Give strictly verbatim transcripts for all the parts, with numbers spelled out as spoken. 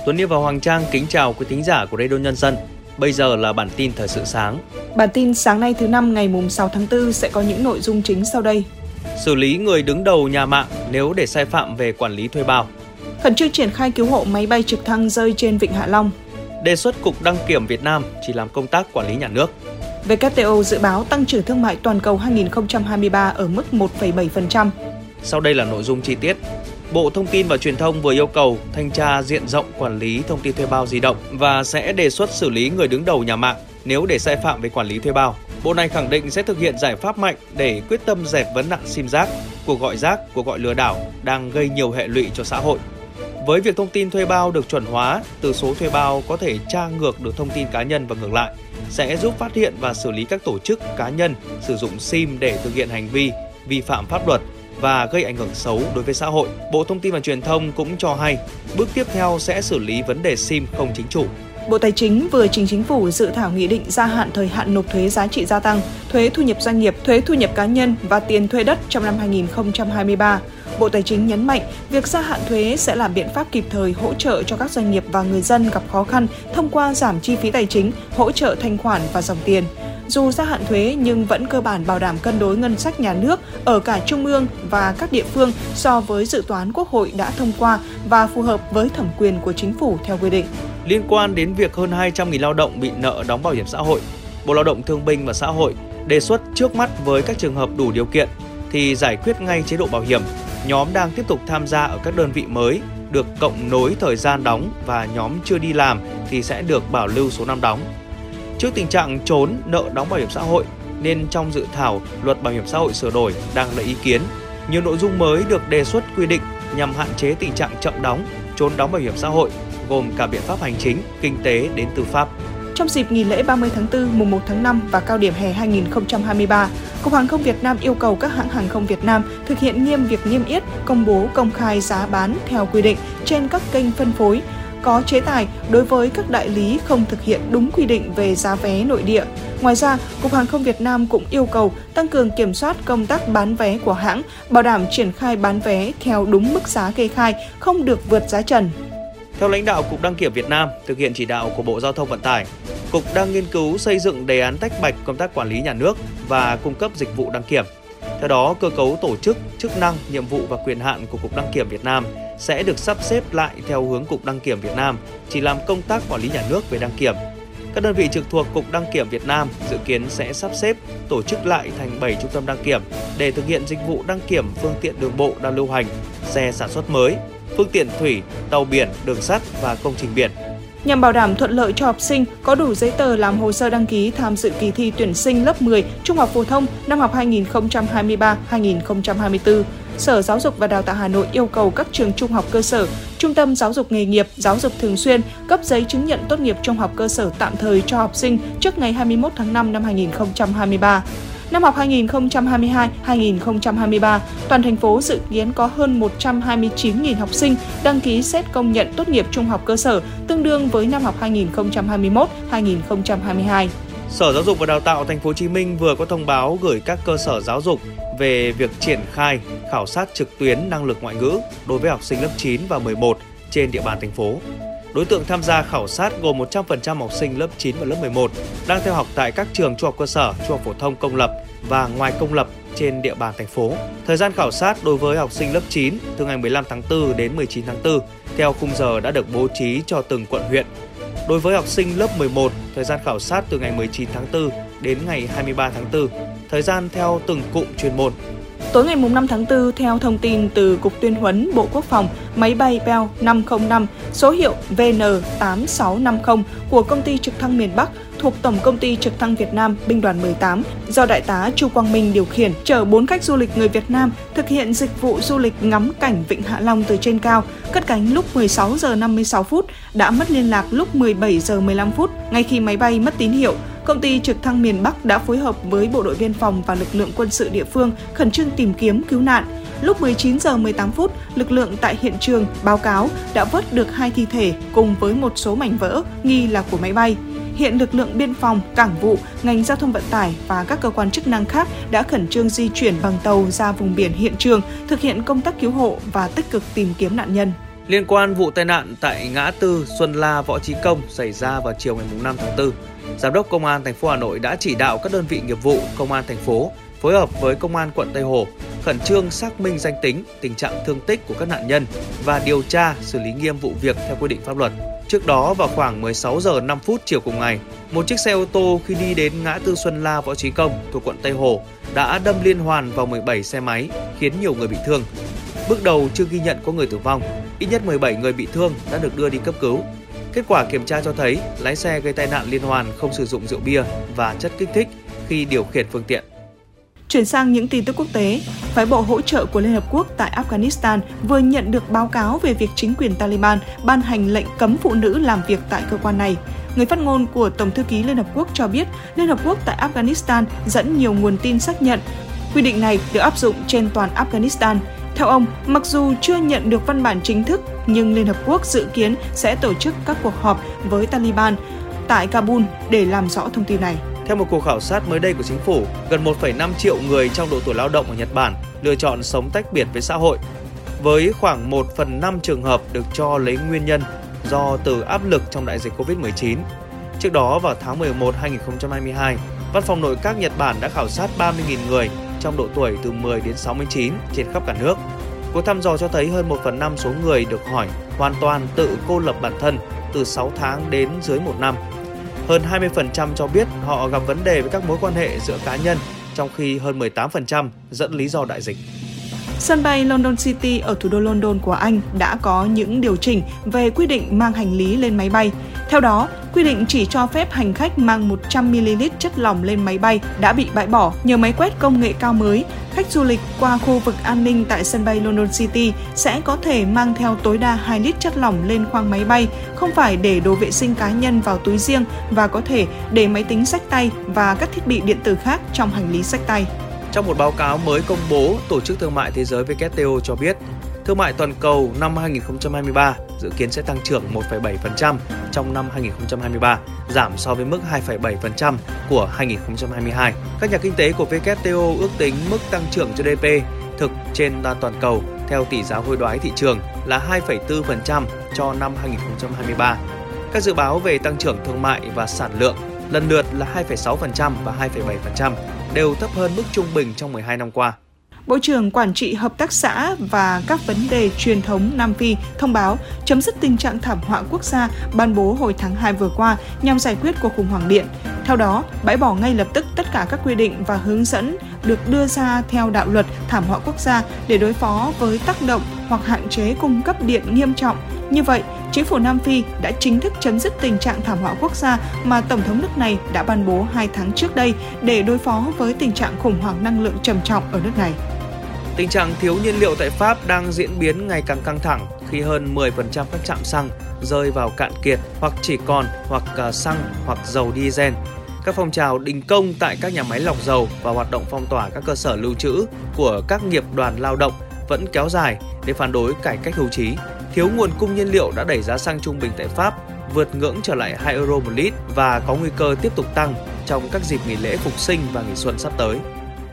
Tuấn Niêm và Hoàng Trang kính chào quý thính giả của Radio Nhân dân. Bây giờ là bản tin thời sự sáng. Bản tin sáng nay thứ năm ngày sáu tháng tư sẽ có những nội dung chính sau đây. Xử lý người đứng đầu nhà mạng nếu để sai phạm về quản lý thuê bao. Khẩn trương triển khai cứu hộ máy bay trực thăng rơi trên Vịnh Hạ Long. Đề xuất Cục Đăng kiểm Việt Nam chỉ làm công tác quản lý nhà nước. vê kép tê o dự báo tăng trưởng thương mại toàn cầu hai không hai ba ở mức một phẩy bảy phần trăm. Sau đây là nội dung chi tiết. Bộ Thông tin và Truyền thông vừa yêu cầu thanh tra diện rộng quản lý thông tin thuê bao di động và sẽ đề xuất xử lý người đứng đầu nhà mạng nếu để sai phạm về quản lý thuê bao. Bộ này khẳng định sẽ thực hiện giải pháp mạnh để quyết tâm dẹp vấn nạn sim rác, cuộc gọi rác, cuộc gọi lừa đảo đang gây nhiều hệ lụy cho xã hội. Với việc thông tin thuê bao được chuẩn hóa, từ số thuê bao có thể tra ngược được thông tin cá nhân và ngược lại, sẽ giúp phát hiện và xử lý các tổ chức cá nhân sử dụng sim để thực hiện hành vi vi phạm pháp luật và gây ảnh hưởng xấu đối với xã hội. Bộ Thông tin và Truyền thông cũng cho hay, bước tiếp theo sẽ xử lý vấn đề sim không chính chủ. Bộ Tài chính vừa trình Chính phủ dự thảo nghị định gia hạn thời hạn nộp thuế giá trị gia tăng, thuế thu nhập doanh nghiệp, thuế thu nhập cá nhân và tiền thuê đất trong năm hai không hai ba. Bộ Tài chính nhấn mạnh, việc gia hạn thuế sẽ là biện pháp kịp thời hỗ trợ cho các doanh nghiệp và người dân gặp khó khăn thông qua giảm chi phí tài chính, hỗ trợ thanh khoản và dòng tiền. Dù gia hạn thuế nhưng vẫn cơ bản bảo đảm cân đối ngân sách nhà nước ở cả trung ương và các địa phương so với dự toán Quốc hội đã thông qua và phù hợp với thẩm quyền của Chính phủ theo quy định. Liên quan đến việc hơn hai trăm nghìn lao động bị nợ đóng bảo hiểm xã hội, Bộ Lao động Thương binh và Xã hội đề xuất trước mắt với các trường hợp đủ điều kiện thì giải quyết ngay chế độ bảo hiểm. Nhóm đang tiếp tục tham gia ở các đơn vị mới được cộng nối thời gian đóng và nhóm chưa đi làm thì sẽ được bảo lưu số năm đóng. Trước tình trạng trốn nợ đóng bảo hiểm xã hội nên trong dự thảo Luật Bảo hiểm xã hội sửa đổi đang lấy ý kiến, nhiều nội dung mới được đề xuất quy định nhằm hạn chế tình trạng chậm đóng, trốn đóng bảo hiểm xã hội, gồm cả biện pháp hành chính, kinh tế đến tư pháp. Trong dịp nghỉ lễ ba mươi tháng tư, mùng một tháng năm và cao điểm hè hai không hai ba, Cục Hàng không Việt Nam yêu cầu các hãng hàng không Việt Nam thực hiện nghiêm việc niêm yết, công bố công khai giá bán theo quy định trên các kênh phân phối, có chế tài đối với các đại lý không thực hiện đúng quy định về giá vé nội địa. Ngoài ra, Cục Hàng không Việt Nam cũng yêu cầu tăng cường kiểm soát công tác bán vé của hãng, bảo đảm triển khai bán vé theo đúng mức giá kê khai, không được vượt giá trần. Theo lãnh đạo Cục Đăng kiểm Việt Nam, thực hiện chỉ đạo của Bộ Giao thông Vận tải, Cục đang nghiên cứu xây dựng đề án tách bạch công tác quản lý nhà nước và cung cấp dịch vụ đăng kiểm. Theo đó, cơ cấu tổ chức, chức năng, nhiệm vụ và quyền hạn của Cục Đăng kiểm Việt Nam sẽ được sắp xếp lại theo hướng Cục Đăng kiểm Việt Nam chỉ làm công tác quản lý nhà nước về đăng kiểm. Các đơn vị trực thuộc Cục Đăng kiểm Việt Nam dự kiến sẽ sắp xếp tổ chức lại thành bảy trung tâm đăng kiểm để thực hiện dịch vụ đăng kiểm phương tiện đường bộ đang lưu hành, xe sản xuất mới, phương tiện thủy, tàu biển, đường sắt và công trình biển. Nhằm bảo đảm thuận lợi cho học sinh có đủ giấy tờ làm hồ sơ đăng ký tham dự kỳ thi tuyển sinh lớp mười Trung học phổ thông năm học hai không hai ba hai không hai tư, Sở Giáo dục và Đào tạo Hà Nội yêu cầu các trường trung học cơ sở, trung tâm giáo dục nghề nghiệp, giáo dục thường xuyên cấp giấy chứng nhận tốt nghiệp trung học cơ sở tạm thời cho học sinh trước ngày hai mươi mốt tháng năm năm hai không hai ba. Năm học hai không hai hai hai không hai ba, toàn thành phố dự kiến có hơn một trăm hai mươi chín nghìn học sinh đăng ký xét công nhận tốt nghiệp trung học cơ sở, tương đương với năm học hai không hai mốt hai không hai hai. Sở Giáo dục và Đào tạo Thành phố Hồ Chí Minh vừa có thông báo gửi các cơ sở giáo dục về việc triển khai khảo sát trực tuyến năng lực ngoại ngữ đối với học sinh lớp chín và mười một trên địa bàn thành phố. Đối tượng tham gia khảo sát gồm một trăm phần trăm học sinh lớp chín và lớp mười một đang theo học tại các trường trung học cơ sở, trung học phổ thông công lập và ngoài công lập trên địa bàn thành phố. Thời gian khảo sát đối với học sinh lớp chín từ ngày mười lăm tháng tư đến mười chín tháng tư theo khung giờ đã được bố trí cho từng quận huyện. Đối với học sinh lớp mười một, thời gian khảo sát từ ngày mười chín tháng tư đến ngày hai mươi ba tháng tư, thời gian theo từng cụm chuyên môn. Tối ngày năm tháng tư, theo thông tin từ Cục Tuyên huấn Bộ Quốc phòng, máy bay Bell năm không năm số hiệu V N tám sáu năm không của Công ty Trực thăng miền Bắc thuộc Tổng Công ty Trực thăng Việt Nam Binh đoàn mười tám do Đại tá Chu Quang Minh điều khiển, chở bốn khách du lịch người Việt Nam thực hiện dịch vụ du lịch ngắm cảnh Vịnh Hạ Long từ trên cao, cất cánh lúc mười sáu giờ năm mươi sáu phút, đã mất liên lạc lúc mười bảy giờ mười lăm phút, ngay khi máy bay mất tín hiệu. Công ty Trực thăng miền Bắc đã phối hợp với Bộ đội Biên phòng và lực lượng quân sự địa phương khẩn trương tìm kiếm cứu nạn. Lúc mười chín giờ mười tám phút, lực lượng tại hiện trường báo cáo đã vớt được hai thi thể cùng với một số mảnh vỡ nghi là của máy bay. Hiện lực lượng biên phòng, cảng vụ, ngành giao thông vận tải và các cơ quan chức năng khác đã khẩn trương di chuyển bằng tàu ra vùng biển hiện trường, thực hiện công tác cứu hộ và tích cực tìm kiếm nạn nhân. Liên quan vụ tai nạn tại ngã tư Xuân La Võ Chí Công xảy ra vào chiều ngày năm tháng tư, Giám đốc Công an thành phố Hà Nội đã chỉ đạo các đơn vị nghiệp vụ Công an thành phố phối hợp với Công an quận Tây Hồ khẩn trương xác minh danh tính, tình trạng thương tích của các nạn nhân và điều tra xử lý nghiêm vụ việc theo quy định pháp luật. Trước đó vào khoảng mười sáu giờ năm phút chiều cùng ngày, một chiếc xe ô tô khi đi đến ngã tư Xuân La Võ Chí Công thuộc quận Tây Hồ đã đâm liên hoàn vào mười bảy xe máy khiến nhiều người bị thương. Bước đầu chưa ghi nhận có người tử vong, ít nhất mười bảy người bị thương đã được đưa đi cấp cứu. Kết quả kiểm tra cho thấy lái xe gây tai nạn liên hoàn không sử dụng rượu bia và chất kích thích khi điều khiển phương tiện. Chuyển sang những tin tức quốc tế, phái bộ hỗ trợ của Liên Hợp Quốc tại Afghanistan vừa nhận được báo cáo về việc chính quyền Taliban ban hành lệnh cấm phụ nữ làm việc tại cơ quan này. Người phát ngôn của Tổng thư ký Liên Hợp Quốc cho biết Liên Hợp Quốc tại Afghanistan dẫn nhiều nguồn tin xác nhận quy định này được áp dụng trên toàn Afghanistan. Theo ông, mặc dù chưa nhận được văn bản chính thức, nhưng Liên Hợp Quốc dự kiến sẽ tổ chức các cuộc họp với Taliban tại Kabul để làm rõ thông tin này. Theo một cuộc khảo sát mới đây của chính phủ, gần một phẩy năm triệu người trong độ tuổi lao động ở Nhật Bản lựa chọn sống tách biệt với xã hội, với khoảng một phần năm trường hợp được cho lấy nguyên nhân do từ áp lực trong đại dịch covid mười chín. Trước đó, vào tháng mười một năm hai nghìn không trăm hai mươi hai, Văn phòng Nội các Nhật Bản đã khảo sát ba mươi nghìn người trong độ tuổi từ mười đến sáu mươi chín trên khắp cả nước. Cuộc thăm dò cho thấy hơn một phần năm số người được hỏi hoàn toàn tự cô lập bản thân từ sáu tháng đến dưới một năm. Hơn hai mươi phần trăm cho biết họ gặp vấn đề với các mối quan hệ giữa cá nhân, trong khi hơn mười tám phần trăm dẫn lý do đại dịch. Sân bay London City ở thủ đô London của Anh đã có những điều chỉnh về quy định mang hành lý lên máy bay. Theo đó, quy định chỉ cho phép hành khách mang một trăm mi-li-lít chất lỏng lên máy bay đã bị bãi bỏ nhờ máy quét công nghệ cao mới. Khách du lịch qua khu vực an ninh tại sân bay London City sẽ có thể mang theo tối đa hai lít chất lỏng lên khoang máy bay, không phải để đồ vệ sinh cá nhân vào túi riêng và có thể để máy tính xách tay và các thiết bị điện tử khác trong hành lý xách tay. Trong một báo cáo mới công bố, Tổ chức Thương mại Thế giới W T O cho biết, thương mại toàn cầu năm hai nghìn không trăm hai mươi ba dự kiến sẽ tăng trưởng một phẩy bảy phần trăm trong năm hai nghìn không trăm hai mươi ba, giảm so với mức hai phẩy bảy phần trăm của hai nghìn không trăm hai mươi hai. Các nhà kinh tế của W T O ước tính mức tăng trưởng G D P thực trên toàn cầu theo tỷ giá hối đoái thị trường là hai phẩy bốn phần trăm cho năm hai nghìn không trăm hai mươi ba. Các dự báo về tăng trưởng thương mại và sản lượng lần lượt là hai phẩy sáu phần trăm và hai phẩy bảy phần trăm, đều thấp hơn mức trung bình trong mười hai năm qua. Bộ trưởng Quản trị Hợp tác xã và các vấn đề truyền thống Nam Phi thông báo chấm dứt tình trạng thảm họa quốc gia ban bố hồi tháng hai vừa qua nhằm giải quyết cuộc khủng hoảng điện. Theo đó, bãi bỏ ngay lập tức tất cả các quy định và hướng dẫn được đưa ra theo đạo luật thảm họa quốc gia để đối phó với tác động hoặc hạn chế cung cấp điện nghiêm trọng. Như vậy, chính phủ Nam Phi đã chính thức chấm dứt tình trạng thảm họa quốc gia mà Tổng thống nước này đã ban bố hai tháng trước đây để đối phó với tình trạng khủng hoảng năng lượng trầm trọng ở nước này. Tình trạng thiếu nhiên liệu tại Pháp đang diễn biến ngày càng căng thẳng khi hơn mười phần trăm các trạm xăng rơi vào cạn kiệt hoặc chỉ còn hoặc xăng hoặc dầu diesel. Các phong trào đình công tại các nhà máy lọc dầu và hoạt động phong tỏa các cơ sở lưu trữ của các nghiệp đoàn lao động vẫn kéo dài để phản đối cải cách hưu trí. Thiếu nguồn cung nhiên liệu đã đẩy giá xăng trung bình tại Pháp vượt ngưỡng trở lại hai euro một lít và có nguy cơ tiếp tục tăng trong các dịp nghỉ lễ Phục sinh và nghỉ xuân sắp tới.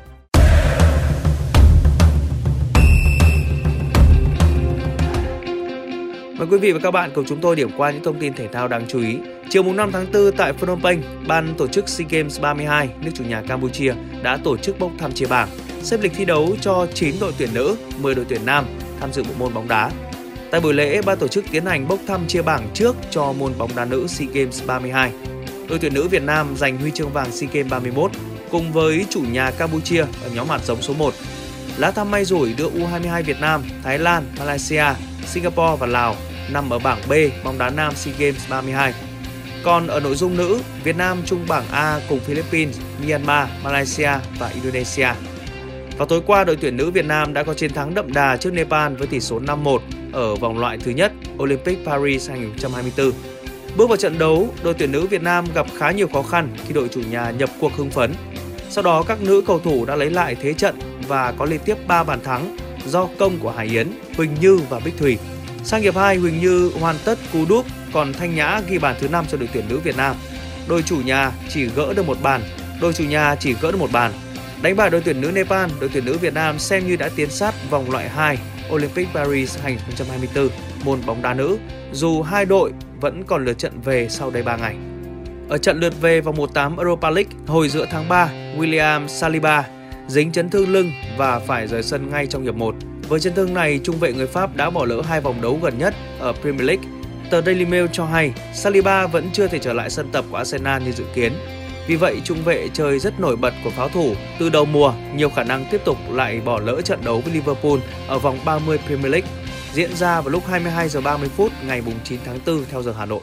Mời quý vị và các bạn cùng chúng tôi điểm qua những thông tin thể thao đáng chú ý. Chiều năm tháng tư tại Phnom Penh, ban tổ chức SEA Games ba mươi hai, nước chủ nhà Campuchia đã tổ chức bốc thăm chia bảng, xếp lịch thi đấu cho chín đội tuyển nữ, mười đội tuyển nam tham dự bộ môn bóng đá. Tại buổi lễ, ban tổ chức tiến hành bốc thăm chia bảng trước cho môn bóng đá nữ SEA Games ba mươi hai. Đội tuyển nữ Việt Nam giành huy chương vàng SEA Games ba mươi mốt cùng với chủ nhà Campuchia ở nhóm hạt giống số một. Lá thăm may rủi đưa U hai mươi hai Việt Nam, Thái Lan, Malaysia, Singapore và Lào nằm ở bảng B bóng đá nam SEA Games ba mươi hai. Còn ở nội dung nữ, Việt Nam chung bảng A cùng Philippines, Myanmar, Malaysia và Indonesia. Vào tối qua, đội tuyển nữ Việt Nam đã có chiến thắng đậm đà trước Nepal với tỷ số năm một ở vòng loại thứ nhất Olympic Paris hai không hai tư. Bước vào trận đấu, đội tuyển nữ Việt Nam gặp khá nhiều khó khăn khi đội chủ nhà nhập cuộc hưng phấn. Sau đó, các nữ cầu thủ đã lấy lại thế trận và có liên tiếp ba bàn thắng do công của Hải Yến, Huỳnh Như và Bích Thùy. Sang hiệp hai, Huỳnh Như hoàn tất cú đúp, còn Thanh Nhã ghi bàn thứ năm cho đội tuyển nữ Việt Nam. Đội chủ nhà chỉ gỡ được một bàn, đội chủ nhà chỉ gỡ được một bàn. Đánh bại đội tuyển nữ Nepal, đội tuyển nữ Việt Nam xem như đã tiến sát vòng loại hai Olympic Paris hai không hai tư môn bóng đá nữ, dù hai đội vẫn còn lượt trận về sau đây ba ngày. Ở trận lượt về vòng một tám Europa League hồi giữa tháng ba, William Saliba dính chấn thương lưng và phải rời sân ngay trong hiệp một. Với chấn thương này, trung vệ người Pháp đã bỏ lỡ hai vòng đấu gần nhất ở Premier League. Tờ Daily Mail cho hay Saliba vẫn chưa thể trở lại sân tập của Arsenal như dự kiến. Vì vậy, trung vệ chơi rất nổi bật của pháo thủ từ đầu mùa nhiều khả năng tiếp tục lại bỏ lỡ trận đấu với Liverpool ở vòng ba mươi Premier League diễn ra vào lúc hai mươi hai giờ ba mươi phút ngày chín tháng tư theo giờ Hà Nội.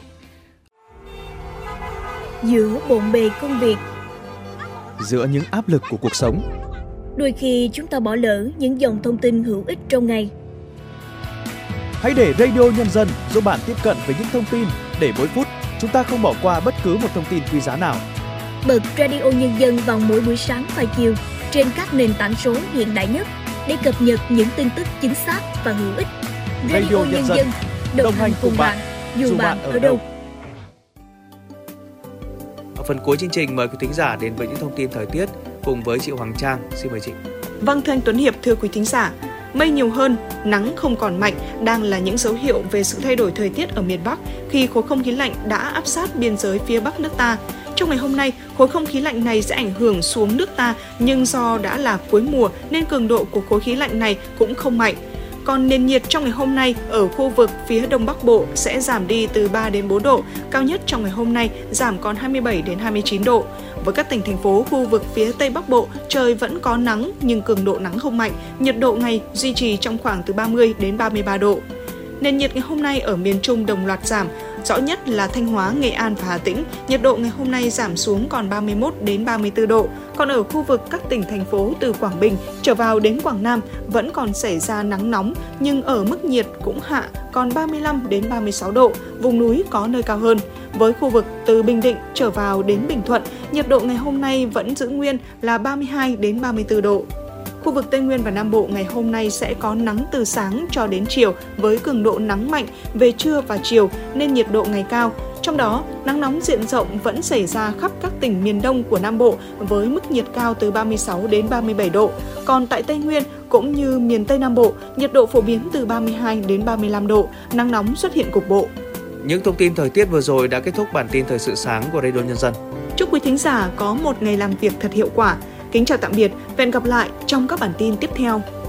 Giữa bộn bề công việc, giữa những áp lực của cuộc sống, đôi khi chúng ta bỏ lỡ những dòng thông tin hữu ích trong ngày. Hãy để Radio Nhân dân giúp bạn tiếp cận với những thông tin để mỗi phút chúng ta không bỏ qua bất cứ một thông tin quý giá nào. Bật Radio Nhân dân vào mỗi buổi sáng và chiều trên các nền tảng số hiện đại nhất để cập nhật những tin tức chính xác và hữu ích. Radio, Radio Nhân dân, đồng, đồng hành cùng bạn, dù, dù bạn ở đâu. đâu. Ở phần cuối chương trình, mời quý thính giả đến với những thông tin thời tiết cùng với chị Hoàng Trang. Xin mời chị. Vâng, thưa anh Tuấn Hiệp, thưa quý thính giả, mây nhiều hơn, nắng không còn mạnh đang là những dấu hiệu về sự thay đổi thời tiết ở miền Bắc khi khối không khí lạnh đã áp sát biên giới phía Bắc nước ta. Trong ngày hôm nay, khối không khí lạnh này sẽ ảnh hưởng xuống nước ta, nhưng do đã là cuối mùa nên cường độ của khối khí lạnh này cũng không mạnh. Còn nền nhiệt trong ngày hôm nay ở khu vực phía Đông Bắc Bộ sẽ giảm đi từ ba đến bốn độ, cao nhất trong ngày hôm nay giảm còn hai mươi bảy đến hai mươi chín độ. Với các tỉnh thành phố khu vực phía Tây Bắc Bộ, trời vẫn có nắng nhưng cường độ nắng không mạnh, nhiệt độ ngày duy trì trong khoảng từ ba mươi đến ba mươi ba độ. Nền nhiệt ngày hôm nay ở miền Trung đồng loạt giảm, rõ nhất là Thanh Hóa, Nghệ An và Hà Tĩnh, nhiệt độ ngày hôm nay giảm xuống còn ba mươi mốt đến ba mươi tư độ. Còn ở khu vực các tỉnh thành phố từ Quảng Bình trở vào đến Quảng Nam vẫn còn xảy ra nắng nóng nhưng ở mức nhiệt cũng hạ còn ba mươi lăm đến ba mươi sáu độ, vùng núi có nơi cao hơn. Với khu vực từ Bình Định trở vào đến Bình Thuận, nhiệt độ ngày hôm nay vẫn giữ nguyên là ba mươi hai đến ba mươi tư độ. Khu vực Tây Nguyên và Nam Bộ ngày hôm nay sẽ có nắng từ sáng cho đến chiều với cường độ nắng mạnh về trưa và chiều nên nhiệt độ ngày cao. Trong đó, nắng nóng diện rộng vẫn xảy ra khắp các tỉnh miền Đông của Nam Bộ với mức nhiệt cao từ ba mươi sáu đến ba mươi bảy độ. Còn tại Tây Nguyên cũng như miền Tây Nam Bộ, nhiệt độ phổ biến từ ba mươi hai đến ba mươi lăm độ, nắng nóng xuất hiện cục bộ. Những thông tin thời tiết vừa rồi đã kết thúc bản tin thời sự sáng của Radio Nhân dân. Chúc quý thính giả có một ngày làm việc thật hiệu quả. Kính chào tạm biệt và hẹn gặp lại trong các bản tin tiếp theo.